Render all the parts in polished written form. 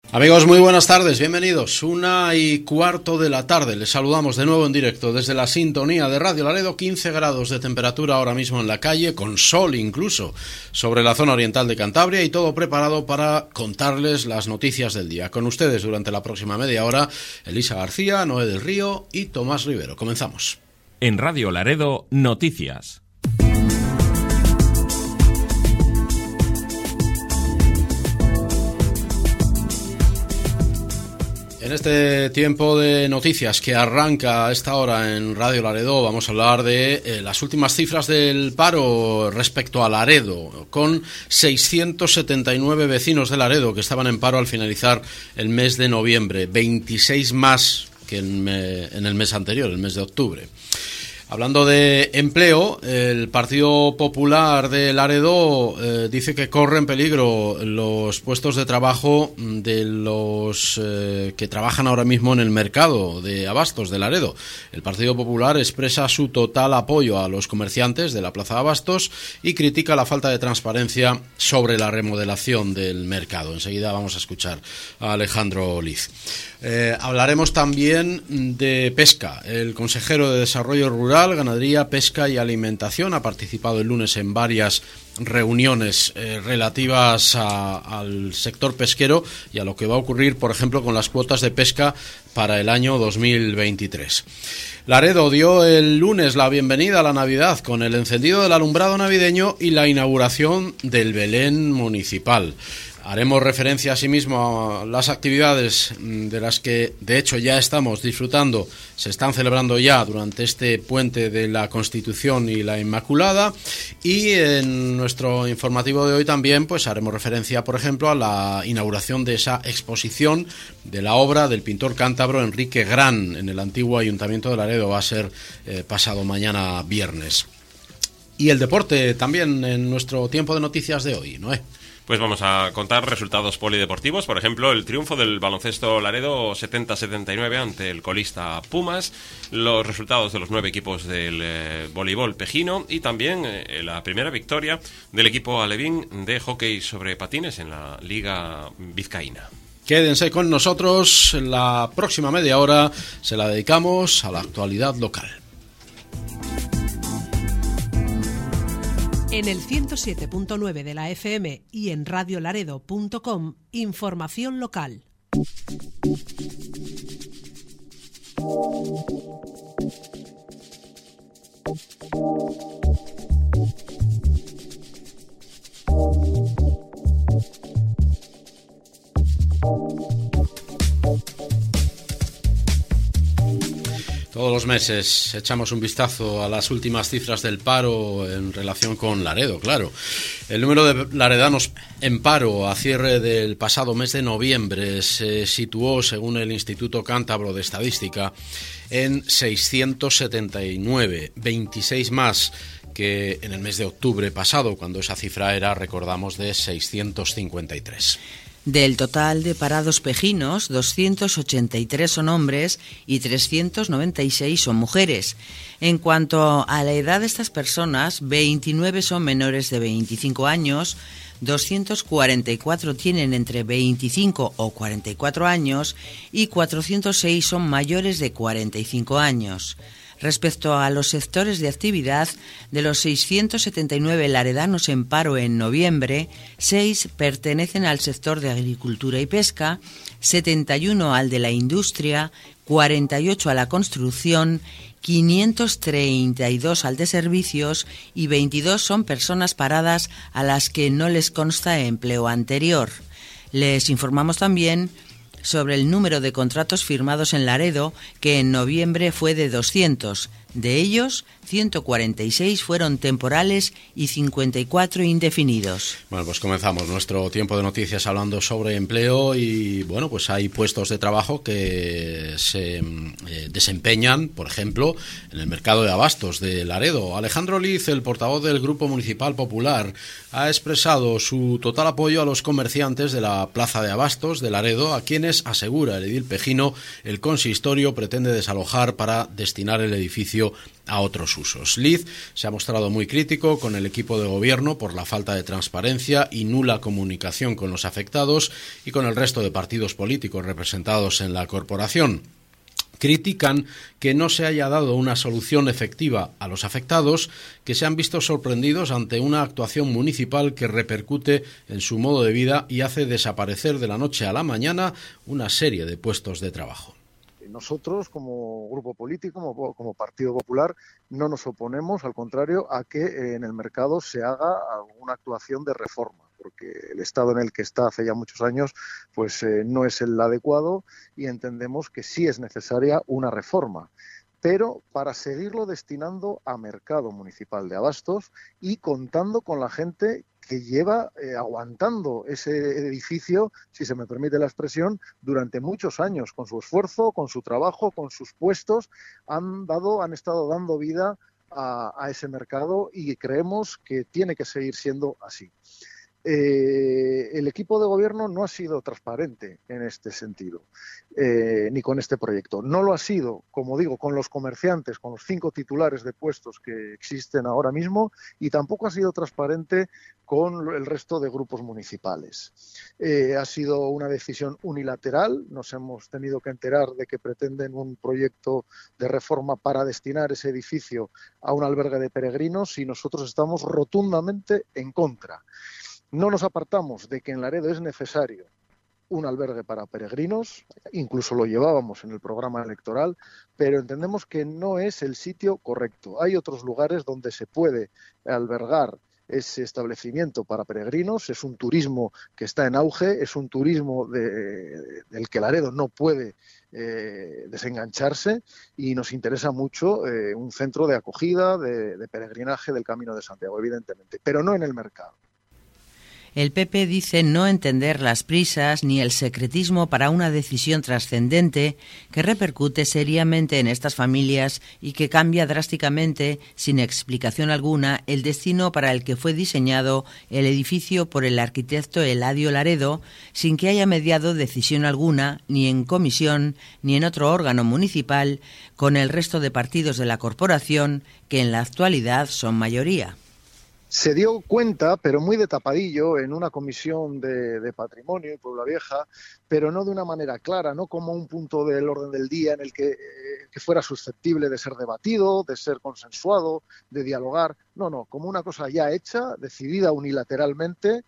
Amigos, muy buenas tardes, bienvenidos. 1:15 de la tarde, les saludamos de nuevo en directo desde la sintonía de Radio Laredo. 15 grados de temperatura ahora mismo en la calle, con sol incluso sobre la zona oriental de Cantabria, y todo preparado para contarles las noticias del día. Con ustedes durante la próxima media hora, Elisa García, Noé del Río y Tomás Rivero. Comenzamos. En Radio Laredo, noticias. En este tiempo de noticias que arranca a esta hora en Radio Laredo, vamos a hablar de las últimas cifras del paro respecto a Laredo, con 679 vecinos de Laredo que estaban en paro al finalizar el mes de noviembre, 26 más que en el mes anterior, el mes de octubre. Hablando de empleo, el Partido Popular de Laredo dice que corren peligro los puestos de trabajo de los que trabajan ahora mismo en el mercado de abastos de Laredo. El Partido Popular expresa su total apoyo a los comerciantes de la Plaza de Abastos y critica la falta de transparencia sobre la remodelación del mercado. Enseguida vamos a escuchar a Alejandro Liz. Hablaremos también de pesca. El consejero de Desarrollo Rural, Ganadería, Pesca y Alimentación ha participado el lunes en varias reuniones relativas al sector pesquero y a lo que va a ocurrir, por ejemplo, con las cuotas de pesca para el año 2023. Laredo dio el lunes la bienvenida a la Navidad con el encendido del alumbrado navideño y la inauguración del Belén municipal. Haremos referencia asimismo a las actividades de las que de hecho ya estamos disfrutando, se están celebrando ya durante este puente de la Constitución y la Inmaculada, y en nuestro informativo de hoy también pues haremos referencia, por ejemplo, a la inauguración de esa exposición de la obra del pintor cántabro Enrique Gran en el antiguo Ayuntamiento de Laredo. Va a ser pasado mañana viernes. Y el deporte también en nuestro tiempo de noticias de hoy, ¿no? Pues vamos a contar resultados polideportivos. Por ejemplo, el triunfo del baloncesto Laredo 70-79 ante el colista Pumas, los resultados de los 9 equipos del voleibol pejino y también la primera victoria del equipo alevín de hockey sobre patines en la Liga Vizcaína. Quédense con nosotros, la próxima media hora se la dedicamos a la actualidad local. En el 107.9 de la FM y en radiolaredo.com, información local. Todos los meses echamos un vistazo a las últimas cifras del paro en relación con Laredo, claro. El número de laredanos en paro a cierre del pasado mes de noviembre se situó, según el Instituto Cántabro de Estadística, en 679, 26 más que en el mes de octubre pasado, cuando esa cifra era, recordamos, de 653. Del total de parados pejinos, 283 son hombres y 396 son mujeres. En cuanto a la edad de estas personas, 29 son menores de 25 años, 244 tienen entre 25 o 44 años y 406 son mayores de 45 años. Respecto a los sectores de actividad, de los 679 laredanos en paro en noviembre, 6 pertenecen al sector de agricultura y pesca, 71 al de la industria, 48 a la construcción, 532 al de servicios y 22 son personas paradas a las que no les consta empleo anterior. Les informamos también sobre el número de contratos firmados en Laredo, que en noviembre fue de 200. De ellos, 146 fueron temporales y 54 indefinidos. Bueno, pues comenzamos nuestro tiempo de noticias hablando sobre empleo y, bueno, pues hay puestos de trabajo que se desempeñan, por ejemplo, en el mercado de abastos de Laredo. Alejandro Liz, el portavoz del Grupo Municipal Popular, ha expresado su total apoyo a los comerciantes de la Plaza de Abastos de Laredo, a quienes, asegura el edil pejino, el consistorio pretende desalojar para destinar el edificio edificio a otros usos. Liz se ha mostrado muy crítico con el equipo de gobierno por la falta de transparencia y nula comunicación con los afectados y con el resto de partidos políticos representados en la corporación. Critican que no se haya dado una solución efectiva a los afectados, que se han visto sorprendidos ante una actuación municipal que repercute en su modo de vida y hace desaparecer de la noche a la mañana una serie de puestos de trabajo. Nosotros, como grupo político, como Partido Popular, no nos oponemos, al contrario, a que en el mercado se haga alguna actuación de reforma, porque el estado en el que está hace ya muchos años pues no es el adecuado y entendemos que sí es necesaria una reforma, pero para seguirlo destinando a mercado municipal de abastos y contando con la gente que lleva aguantando ese edificio, si se me permite la expresión, durante muchos años, con su esfuerzo, con su trabajo, con sus puestos, han estado dando vida a ese mercado y creemos que tiene que seguir siendo así. El equipo de gobierno no ha sido transparente en este sentido, ni con este proyecto. No lo ha sido, como digo, con los comerciantes, con los 5 titulares de puestos que existen ahora mismo, y tampoco ha sido transparente con el resto de grupos municipales. Ha sido una decisión unilateral. Nos hemos tenido que enterar de que pretenden un proyecto de reforma para destinar ese edificio a un albergue de peregrinos y nosotros estamos rotundamente en contra. No nos apartamos de que en Laredo es necesario un albergue para peregrinos, incluso lo llevábamos en el programa electoral, pero entendemos que no es el sitio correcto. Hay otros lugares donde se puede albergar ese establecimiento para peregrinos, es un turismo que está en auge, es un turismo del que Laredo no puede desengancharse y nos interesa mucho un centro de acogida, de peregrinaje del Camino de Santiago, evidentemente, pero no en el mercado. El PP dice no entender las prisas ni el secretismo para una decisión trascendente que repercute seriamente en estas familias y que cambia drásticamente, sin explicación alguna, el destino para el que fue diseñado el edificio por el arquitecto Eladio Laredo, sin que haya mediado decisión alguna, ni en comisión, ni en otro órgano municipal, con el resto de partidos de la corporación, que en la actualidad son mayoría. Se dio cuenta, pero muy de tapadillo, en una comisión de patrimonio en Puebla Vieja, pero no de una manera clara, no como un punto del orden del día en el que fuera susceptible de ser debatido, de ser consensuado, de dialogar. No, como una cosa ya hecha, decidida unilateralmente,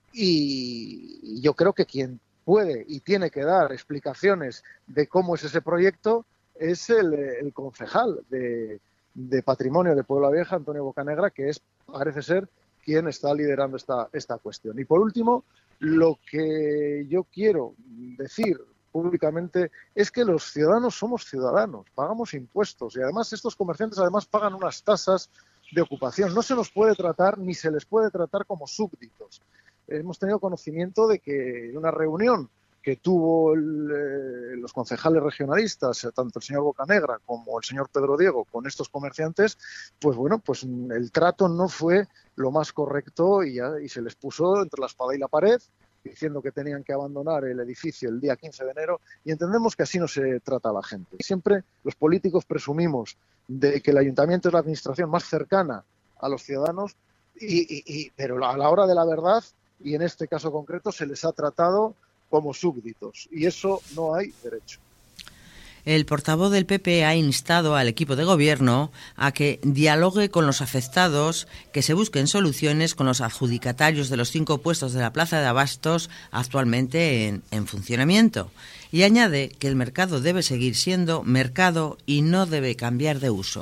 y yo creo que quien puede y tiene que dar explicaciones de cómo es ese proyecto es el concejal de Patrimonio de Puebla Vieja, Antonio Bocanegra, que parece ser quien está liderando esta cuestión. Y por último, lo que yo quiero decir públicamente es que los ciudadanos somos ciudadanos, pagamos impuestos y además estos comerciantes pagan unas tasas de ocupación. No se nos puede tratar ni se les puede tratar como súbditos. Hemos tenido conocimiento de que en una reunión que tuvo los concejales regionalistas, tanto el señor Bocanegra como el señor Pedro Diego, con estos comerciantes, pues el trato no fue lo más correcto y se les puso entre la espada y la pared, diciendo que tenían que abandonar el edificio el día 15 de enero, y entendemos que así no se trata a la gente. Siempre los políticos presumimos de que el ayuntamiento es la administración más cercana a los ciudadanos, pero a la hora de la verdad, y en este caso concreto, se les ha tratado como súbditos, y eso no hay derecho. El portavoz del PP ha instado al equipo de gobierno a que dialogue con los afectados, que se busquen soluciones con los adjudicatarios de los 5 puestos de la plaza de abastos actualmente en funcionamiento. Y añade que el mercado debe seguir siendo mercado y no debe cambiar de uso.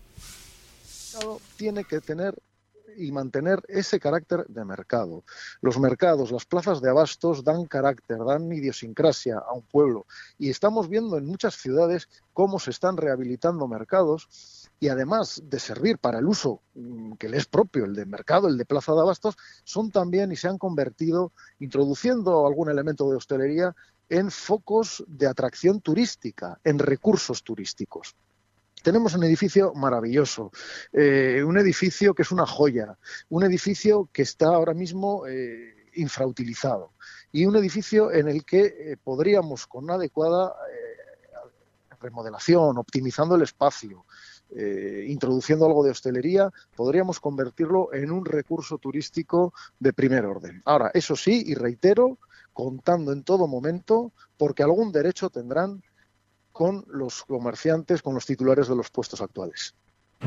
El mercado tiene que tener y mantener ese carácter de mercado. Los mercados, las plazas de abastos dan carácter, dan idiosincrasia a un pueblo, y estamos viendo en muchas ciudades cómo se están rehabilitando mercados y además de servir para el uso que le es propio, el de mercado, el de plaza de abastos, son también y se han convertido, introduciendo algún elemento de hostelería, en focos de atracción turística, en recursos turísticos. Tenemos un edificio maravilloso, un edificio que es una joya, un edificio que está ahora mismo infrautilizado y un edificio en el que podríamos, con una adecuada remodelación, optimizando el espacio, introduciendo algo de hostelería, podríamos convertirlo en un recurso turístico de primer orden. Ahora, eso sí, y reitero, contando en todo momento, porque algún derecho tendrán con los comerciantes, con los titulares de los puestos actuales.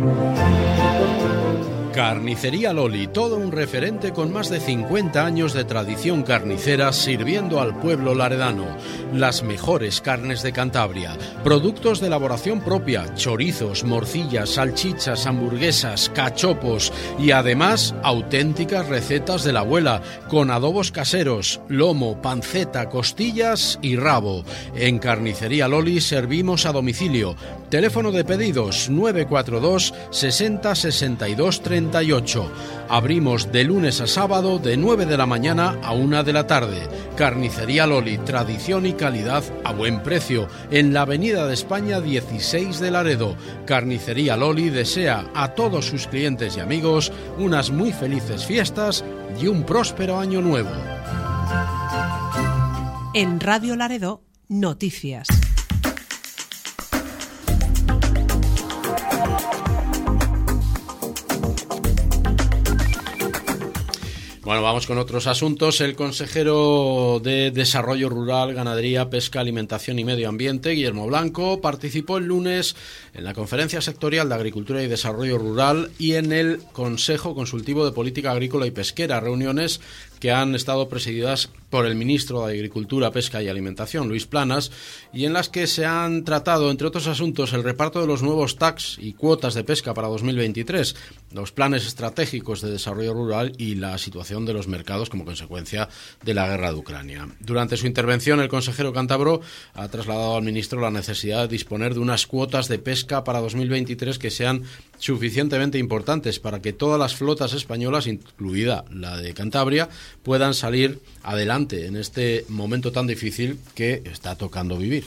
Carnicería Loli, todo un referente con más de 50 años de tradición carnicera sirviendo al pueblo laredano. Las mejores carnes de Cantabria, productos de elaboración propia, chorizos, morcillas, salchichas, hamburguesas, cachopos y además auténticas recetas de la abuela con adobos caseros, lomo, panceta, costillas y rabo. En Carnicería Loli servimos a domicilio. Teléfono de pedidos 942 60 62 38. Abrimos de lunes a sábado de 9 de la mañana a 1 de la tarde. Carnicería Loli, tradición y calidad a buen precio. En la Avenida de España 16 de Laredo. Carnicería Loli desea a todos sus clientes y amigos unas muy felices fiestas y un próspero año nuevo. En Radio Laredo, noticias. Bueno, vamos con otros asuntos. El consejero de Desarrollo Rural, Ganadería, Pesca, Alimentación y Medio Ambiente, Guillermo Blanco, participó el lunes en la Conferencia Sectorial de Agricultura y Desarrollo Rural y en el Consejo Consultivo de Política Agrícola y Pesquera, reuniones que han estado presididas por el ministro de Agricultura, Pesca y Alimentación, Luis Planas, y en las que se han tratado, entre otros asuntos, el reparto de los nuevos TACs y cuotas de pesca para 2023, los planes estratégicos de desarrollo rural y la situación de los mercados como consecuencia de la guerra de Ucrania. Durante su intervención, el consejero cántabro ha trasladado al ministro la necesidad de disponer de unas cuotas de pesca para 2023 que sean suficientemente importantes para que todas las flotas españolas, incluida la de Cantabria, puedan salir adelante en este momento tan difícil que está tocando vivir.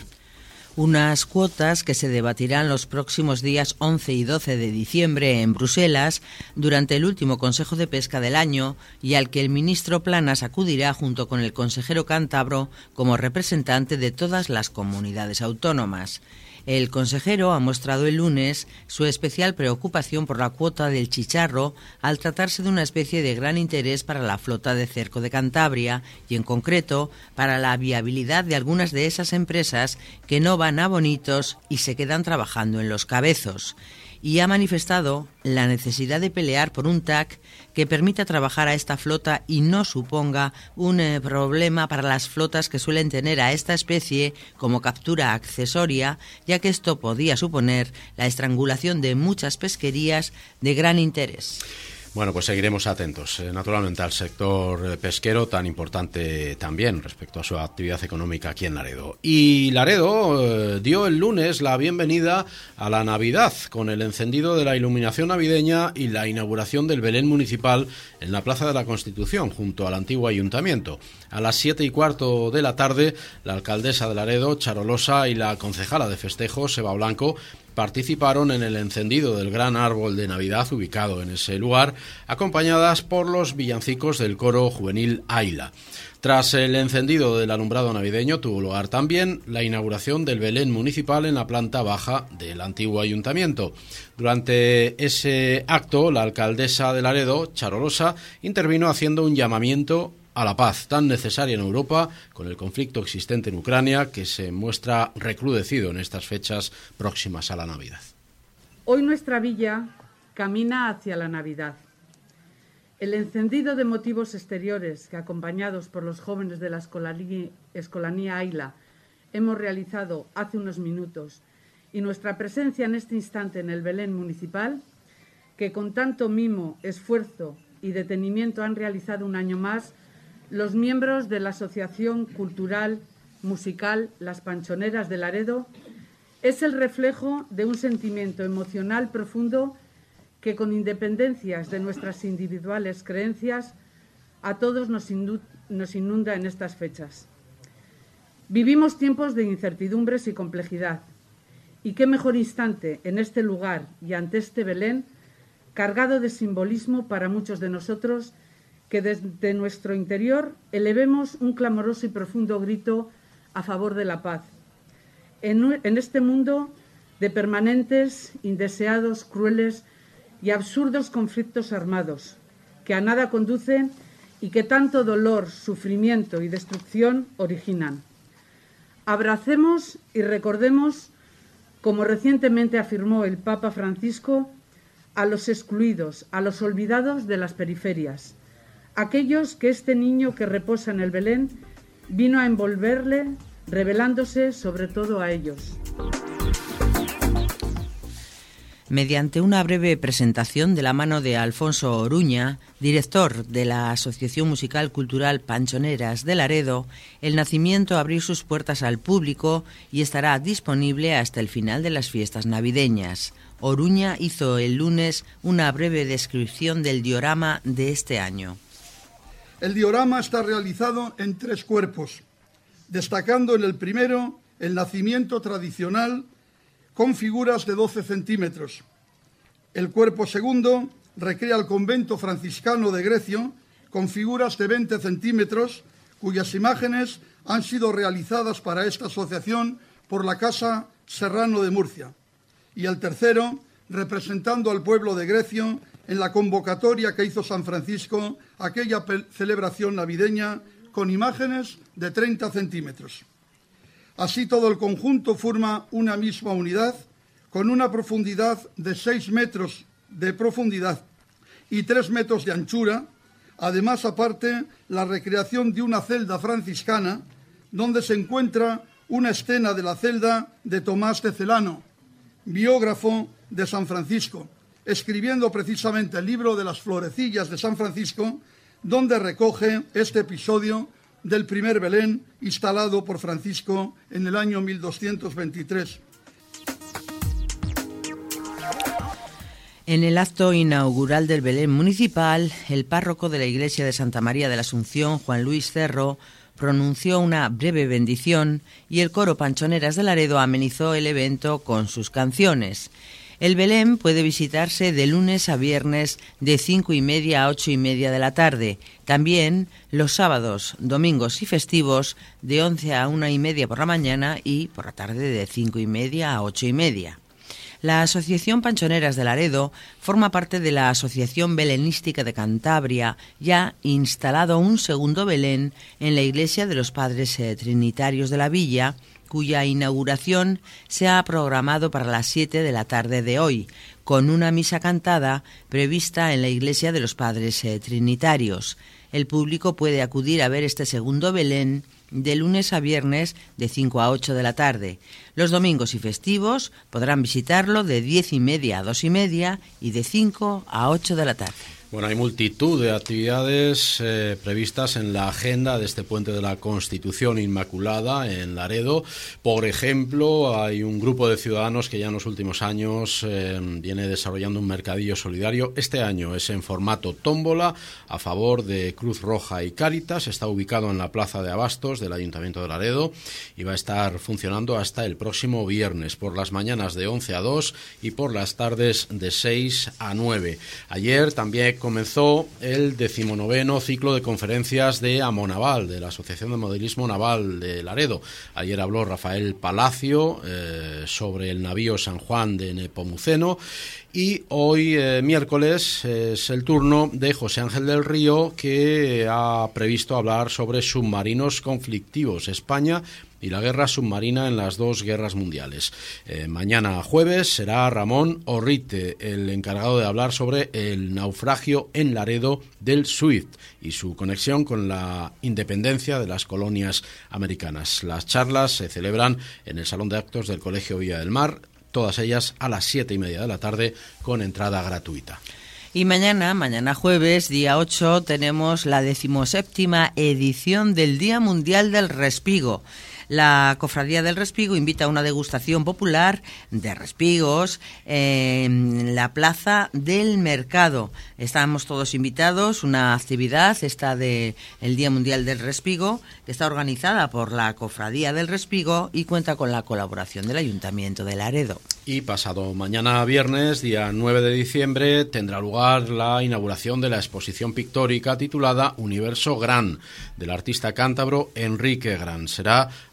Unas cuotas que se debatirán los próximos días 11 y 12 de diciembre en Bruselas durante el último Consejo de Pesca del año y al que el ministro Planas acudirá junto con el consejero cántabro como representante de todas las comunidades autónomas. El consejero ha mostrado el lunes su especial preocupación por la cuota del chicharro al tratarse de una especie de gran interés para la flota de cerco de Cantabria y, en concreto, para la viabilidad de algunas de esas empresas que no van a bonitos y se quedan trabajando en los cabezos. Y ha manifestado la necesidad de pelear por un TAC que permita trabajar a esta flota y no suponga un problema para las flotas que suelen tener a esta especie como captura accesoria, ya que esto podía suponer la estrangulación de muchas pesquerías de gran interés. Bueno, pues seguiremos atentos, naturalmente, al sector pesquero, tan importante también respecto a su actividad económica aquí en Laredo. Y Laredo dio el lunes la bienvenida a la Navidad, con el encendido de la iluminación navideña y la inauguración del Belén municipal en la Plaza de la Constitución, junto al antiguo ayuntamiento. A las 7:15 de la tarde, la alcaldesa de Laredo, Charo Losa, y la concejala de festejos, Eva Blanco, participaron en el encendido del gran árbol de Navidad ubicado en ese lugar, acompañadas por los villancicos del coro juvenil Aila. Tras el encendido del alumbrado navideño tuvo lugar también la inauguración del Belén municipal en la planta baja del antiguo ayuntamiento. Durante ese acto, la alcaldesa de Laredo, Charo Losa, intervino haciendo un llamamiento a la paz tan necesaria en Europa con el conflicto existente en Ucrania, que se muestra recrudecido en estas fechas próximas a la Navidad. Hoy nuestra villa camina hacia la Navidad. El encendido de motivos exteriores que, acompañados por los jóvenes de la Escolanía Aila, hemos realizado hace unos minutos, y nuestra presencia en este instante en el Belén municipal, que con tanto mimo, esfuerzo y detenimiento han realizado un año más los miembros de la Asociación Cultural Musical Las Panchoneras de Laredo, es el reflejo de un sentimiento emocional profundo que, con independencias de nuestras individuales creencias, a todos nos inunda en estas fechas. Vivimos tiempos de incertidumbres y complejidad, y qué mejor instante en este lugar y ante este Belén, cargado de simbolismo para muchos de nosotros, que desde nuestro interior elevemos un clamoroso y profundo grito a favor de la paz. En este mundo de permanentes, indeseados, crueles y absurdos conflictos armados, que a nada conducen y que tanto dolor, sufrimiento y destrucción originan. Abracemos y recordemos, como recientemente afirmó el Papa Francisco, a los excluidos, a los olvidados de las periferias, aquellos que este niño que reposa en el Belén vino a envolverle, revelándose sobre todo a ellos. Mediante una breve presentación de la mano de Alfonso Oruña, director de la Asociación Musical Cultural Panchoneras de Laredo, el nacimiento abrió sus puertas al público y estará disponible hasta el final de las fiestas navideñas. Oruña hizo el lunes una breve descripción del diorama de este año. El diorama está realizado en 3 cuerpos, destacando en el primero el nacimiento tradicional con figuras de 12 centímetros. El cuerpo segundo recrea el convento franciscano de Grecio con figuras de 20 centímetros, cuyas imágenes han sido realizadas para esta asociación por la Casa Serrano de Murcia. Y el tercero, representando al pueblo de Grecio en la convocatoria que hizo San Francisco, aquella celebración navideña, con imágenes de 30 centímetros. Así todo el conjunto forma una misma unidad con una profundidad de 6 metros de profundidad y 3 metros de anchura. Además, aparte, la recreación de una celda franciscana donde se encuentra una escena de la celda de Tomás de Celano, biógrafo de San Francisco, escribiendo precisamente el libro de las florecillas de San Francisco, donde recoge este episodio del primer Belén instalado por Francisco en el año 1223. En el acto inaugural del Belén municipal, el párroco de la iglesia de Santa María de la Asunción, Juan Luis Cerro, pronunció una breve bendición y el coro Panchoneras de Laredo amenizó el evento con sus canciones. El Belén puede visitarse de lunes a viernes de 5:30 a 8:30 de la tarde. También los sábados, domingos y festivos de 11 a 1:30 por la mañana y por la tarde de 5:30 a 8:30. La Asociación Panchoneras de Laredo forma parte de la Asociación Belenística de Cantabria y ha instalado un segundo Belén en la iglesia de los Padres Trinitarios de la Villa, cuya inauguración se ha programado para las 7 de la tarde de hoy, con una misa cantada prevista en la iglesia de los Padres Trinitarios. El público puede acudir a ver este segundo Belén de lunes a viernes de 5 a 8 de la tarde. Los domingos y festivos podrán visitarlo de 10:30 a 2:30 y de 5 a 8 de la tarde. Bueno, hay multitud de actividades previstas en la agenda de este Puente de la Constitución Inmaculada en Laredo. Por ejemplo, hay un grupo de ciudadanos que ya en los últimos años viene desarrollando un mercadillo solidario. Este año es en formato tómbola a favor de Cruz Roja y Cáritas. Está ubicado en la Plaza de Abastos del Ayuntamiento de Laredo y va a estar funcionando hasta el próximo viernes, por las mañanas de 11 a 2 y por las tardes de 6 a 9. Ayer también comenzó el 19º ciclo de conferencias de Amonaval, de la Asociación de Modelismo Naval de Laredo. Ayer habló Rafael Palacio sobre el navío San Juan de Nepomuceno y hoy, miércoles, es el turno de José Ángel del Río, que ha previsto hablar sobre submarinos conflictivos, España y la guerra submarina en las 2 guerras mundiales. Mañana jueves será Ramón Orrite el encargado de hablar sobre el naufragio en Laredo del Swift y su conexión con la independencia de las colonias americanas. Las charlas se celebran en el Salón de Actos del Colegio Villa del Mar, todas ellas a las 7:30 de la tarde con entrada gratuita. Y mañana jueves, día 8, tenemos la 17ª edición del Día Mundial del Respigo. La Cofradía del Respigo invita a una degustación popular de respigos en la Plaza del Mercado. Estamos todos invitados, una actividad, esta de el Día Mundial del Respigo, que está organizada por la Cofradía del Respigo y cuenta con la colaboración del Ayuntamiento de Laredo. Y pasado mañana viernes, día 9 de diciembre, tendrá lugar la inauguración de la exposición pictórica titulada Universo Gran, del artista cántabro Enrique Gran. Será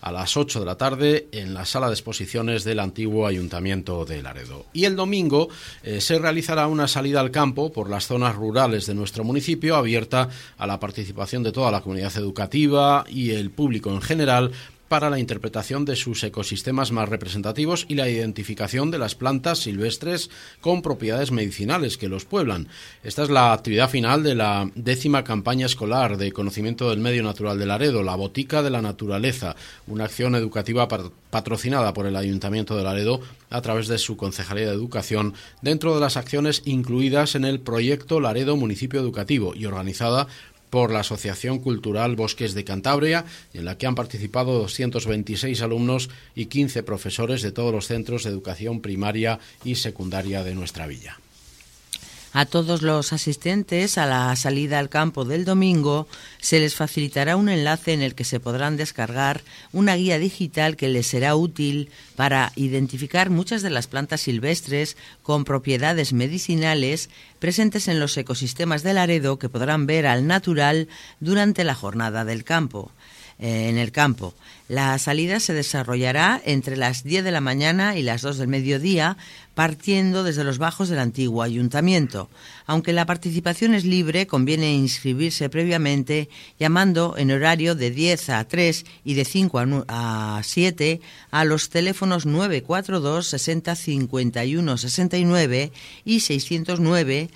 a las 8 de la tarde en la sala de exposiciones del antiguo Ayuntamiento de Laredo. Y el domingo se realizará una salida al campo por las zonas rurales de nuestro municipio, abierta a la participación de toda la comunidad educativa y el público en general, para la interpretación de sus ecosistemas más representativos y la identificación de las plantas silvestres con propiedades medicinales que los pueblan. Esta es la actividad final de la 10ª campaña escolar de conocimiento del medio natural de Laredo, la Botica de la Naturaleza, una acción educativa patrocinada por el Ayuntamiento de Laredo a través de su Concejalía de Educación, dentro de las acciones incluidas en el proyecto Laredo Municipio Educativo y organizada por la Asociación Cultural Bosques de Cantabria, en la que han participado 226 alumnos y 15 profesores de todos los centros de educación primaria y secundaria de nuestra villa. A todos los asistentes a la salida al campo del domingo se les facilitará un enlace en el que se podrán descargar una guía digital que les será útil para identificar muchas de las plantas silvestres con propiedades medicinales presentes en los ecosistemas de Laredo, que podrán ver al natural durante la jornada del campo. En el campo. La salida se desarrollará entre las 10 de la mañana y las 2 del mediodía, partiendo desde los bajos del antiguo ayuntamiento. Aunque la participación es libre, conviene inscribirse previamente llamando en horario de 10 a 3 y de 5 a 7 a los teléfonos 942 60 51 69 y 609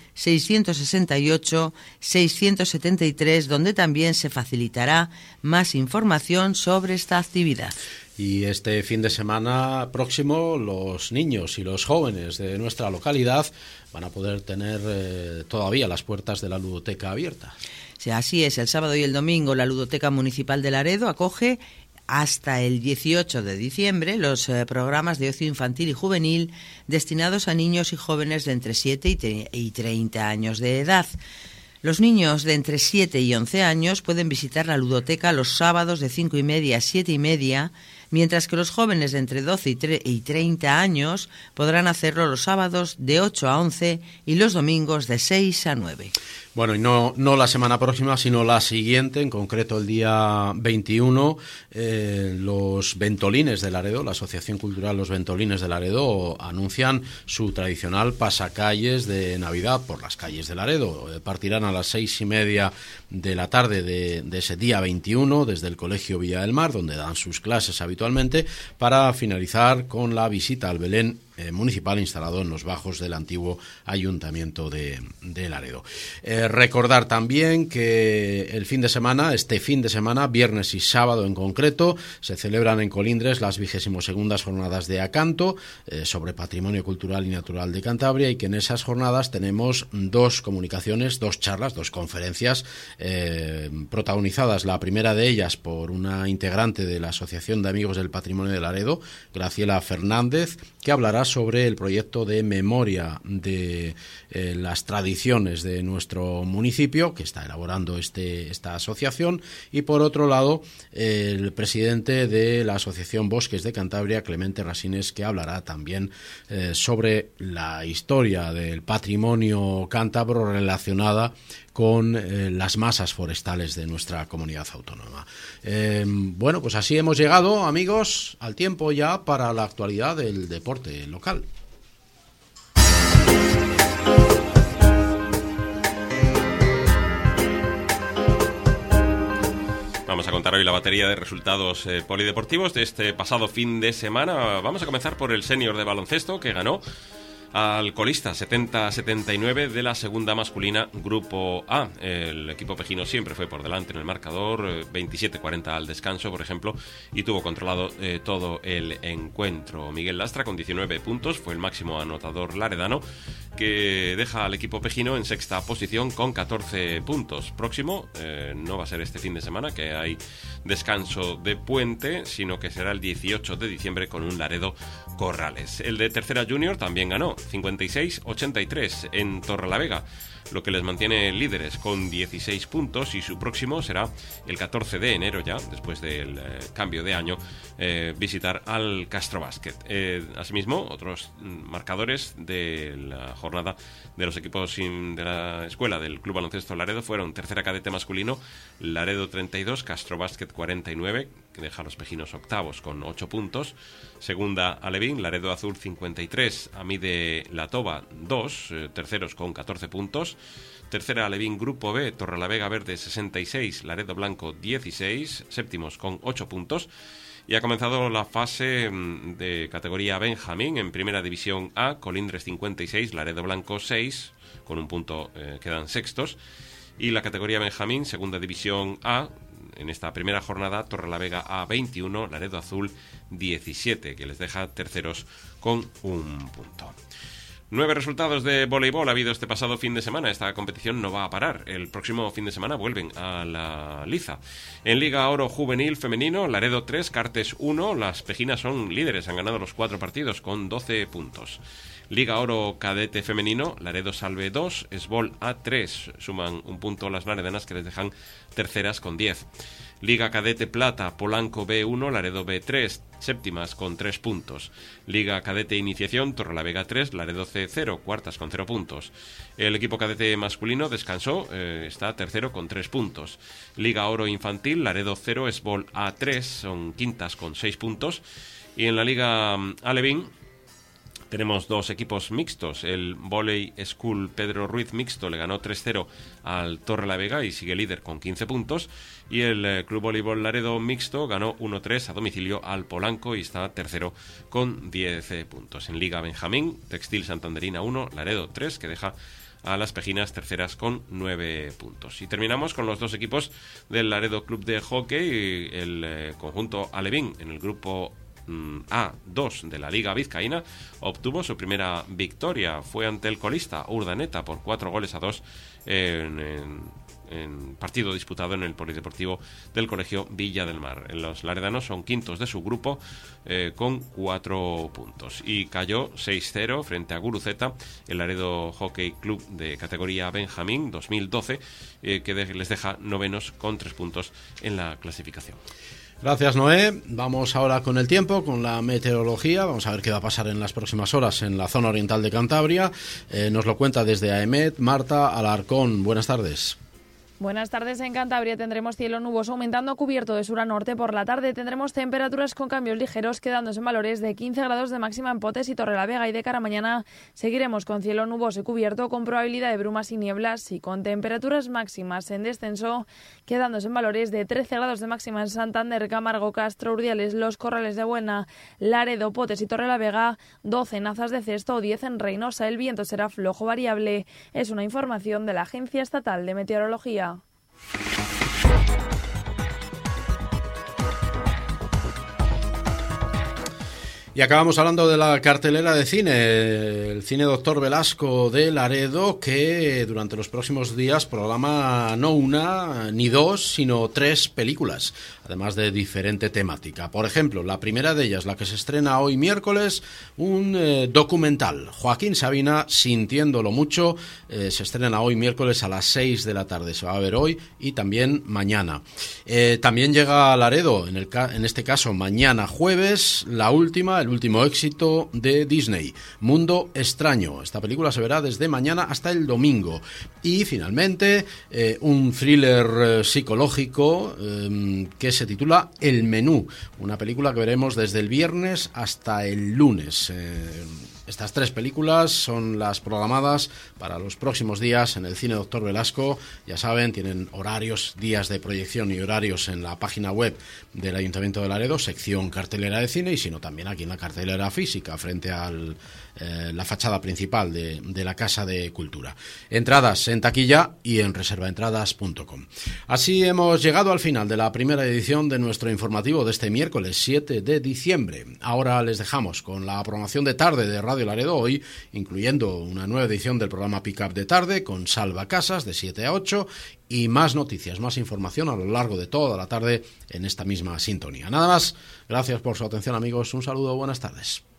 668 673, donde también se facilitará más información sobre esta actividad. Y este fin de semana próximo los niños y los jóvenes de nuestra localidad van a poder tener todavía las puertas de la ludoteca abiertas. Sí, así es, el sábado y el domingo la Ludoteca Municipal de Laredo acoge hasta el 18 de diciembre los programas de ocio infantil y juvenil destinados a niños y jóvenes de entre 7 y 30 años de edad. Los niños de entre 7 y 11 años pueden visitar la ludoteca los sábados de 5:30 a 7:30, mientras que los jóvenes de entre 12 y 30 años podrán hacerlo los sábados de 8 a 11 y los domingos de 6 a 9. Bueno, y no la semana próxima, sino la siguiente, en concreto el día 21, los Ventolines de Laredo, la Asociación Cultural Los Ventolines de Laredo, anuncian su tradicional pasacalles de Navidad por las calles de Laredo. Partirán a las 6:30 de la tarde de ese día 21 desde el Colegio Villa del Mar, donde dan sus clases habitualmente, para finalizar con la visita al Belén municipal instalado en los bajos del antiguo Ayuntamiento de Laredo. Recordar también que este fin de semana, viernes y sábado en concreto, se celebran en Colindres las 22ª jornadas de Acanto sobre patrimonio cultural y natural de Cantabria, y que en esas jornadas tenemos dos comunicaciones, dos charlas, dos conferencias protagonizadas, la primera de ellas por una integrante de la Asociación de Amigos del Patrimonio de Laredo, Graciela Fernández, que hablará sobre el proyecto de memoria de las tradiciones de nuestro municipio que está elaborando esta asociación, y por otro lado el presidente de la Asociación Bosques de Cantabria, Clemente Rasines, que hablará también sobre la historia del patrimonio cántabro relacionada con las masas forestales de nuestra comunidad autónoma. Bueno, pues así hemos llegado, amigos, al tiempo ya para la actualidad del deporte local. Vamos a contar hoy la batería de resultados polideportivos de este pasado fin de semana. Vamos a comenzar por el senior de baloncesto, que ganó al colista 70-79 de la segunda masculina Grupo A. El equipo pejino siempre fue por delante en el marcador, 27-40 al descanso, por ejemplo, y tuvo controlado todo el encuentro. Miguel Lastra, con 19 puntos, fue el máximo anotador laredano, que deja al equipo pejino en sexta posición con 14 puntos. Próximo no va a ser este fin de semana, que hay descanso de puente, sino que será el 18 de diciembre con un Laredo Corrales. El de tercera junior también ganó 56-83 en Torrelavega, lo que les mantiene líderes con 16 puntos, y su próximo será el 14 de enero, ya después del cambio de año, visitar al Castro Basket. Asimismo, otros marcadores de la jornada de los equipos de la escuela del Club Baloncesto Laredo fueron: tercera cadete masculino, Laredo 32, Castro Básquet 49, que deja a los pejinos octavos con 8 puntos. Segunda Alevín, Laredo Azul 53, Amide La Toba 2, terceros con 14 puntos. Tercera Alevín Grupo B, Torrelavega Verde 66, Laredo Blanco 16, séptimos con 8 puntos. Y ha comenzado la fase de categoría Benjamín en Primera División A, Colindres 56, Laredo Blanco 6, con un punto quedan sextos. Y la categoría Benjamín, Segunda División A, en esta primera jornada, Torrelavega A 21, Laredo Azul 17, que les deja terceros con un punto. 9 resultados de voleibol ha habido este pasado fin de semana. Esta competición no va a parar. El próximo fin de semana vuelven a la liza. En Liga Oro Juvenil Femenino, Laredo 3, Cartes 1. Las pejinas son líderes, han ganado los 4 partidos con 12 puntos. Liga Oro Cadete Femenino, Laredo Salve 2, Esbol A3. Suman un punto las laredanas, que les dejan terceras con 10. Liga Cadete Plata, Polanco B1, Laredo B3, séptimas con 3 puntos. Liga Cadete Iniciación, Torrelavega 3, Laredo C0, cuartas con 0 puntos. El equipo cadete masculino descansó, está tercero con 3 puntos. Liga Oro Infantil, Laredo 0, Esbol A3, son quintas con 6 puntos. Y en la Liga Alevín tenemos 2 equipos mixtos. El Volley School Pedro Ruiz mixto le ganó 3-0 al Torrelavega y sigue líder con 15 puntos. Y el Club Voleibol Laredo mixto ganó 1-3 a domicilio al Polanco y está tercero con 10 puntos. En Liga Benjamín, Textil Santanderina 1, Laredo 3, que deja a las pejinas terceras con 9 puntos. Y terminamos con los 2 equipos del Laredo Club de Hockey, el conjunto Alevín en el grupo A2 de la Liga Vizcaína obtuvo su primera victoria, fue ante el colista Urdaneta por 4-2 en partido disputado en el Polideportivo del Colegio Villa del Mar. Los laredanos son quintos de su grupo con 4 puntos y cayó 6-0 frente a Guruceta, el Laredo Hockey Club de categoría Benjamín 2012, que les deja novenos con 3 puntos en la clasificación. Gracias, Noé. Vamos ahora con el tiempo, con la meteorología. Vamos a ver qué va a pasar en las próximas horas en la zona oriental de Cantabria. Nos lo cuenta desde AEMET Marta Alarcón. Buenas tardes. Buenas tardes. En Cantabria tendremos cielo nuboso aumentando cubierto de sur a norte. Por la tarde tendremos temperaturas con cambios ligeros, quedándose en valores de 15 grados de máxima en Potes y Torrelavega, y de cara a mañana seguiremos con cielo nuboso y cubierto con probabilidad de brumas y nieblas y con temperaturas máximas en descenso, quedándose en valores de 13 grados de máxima en Santander, Camargo, Castro, Urdiales, Los Corrales de Buena, Laredo, Potes y Torrelavega, 12 en Azas de Cesto o 10 en Reynosa. El viento será flojo variable. Es una información de la Agencia Estatal de Meteorología. Y acabamos hablando de la cartelera de cine, el Cine Doctor Velasco de Laredo, que durante los próximos días programa no una ni 2, sino 3 películas, además de diferente temática. Por ejemplo, la primera de ellas, la que se estrena hoy miércoles, un documental, Joaquín Sabina, Sintiéndolo Mucho, se estrena hoy miércoles a las 6 de la tarde, se va a ver hoy y también mañana. También llega a Laredo, en este caso mañana jueves, el último éxito de Disney, Mundo Extraño. Esta película se verá desde mañana hasta el domingo. Y finalmente un thriller psicológico que se titula El Menú, una película que veremos desde el viernes hasta el lunes. Estas 3 películas son las programadas para los próximos días en el Cine Doctor Velasco. Ya saben, tienen horarios, días de proyección y horarios en la página web del Ayuntamiento de Laredo, sección cartelera de cine, y sino también aquí en la cartelera física, frente a la fachada principal de la Casa de Cultura. Entradas en taquilla y en reservaentradas.com. Así hemos llegado al final de la primera edición de nuestro informativo de este miércoles 7 de diciembre. Ahora les dejamos con la programación de tarde de Radio Laredo hoy, incluyendo una nueva edición del programa Pick Up de tarde con Salva Casas de 7 a 8 y más noticias, más información a lo largo de toda la tarde en esta misma sintonía. Nada más, gracias por su atención, amigos, un saludo, buenas tardes.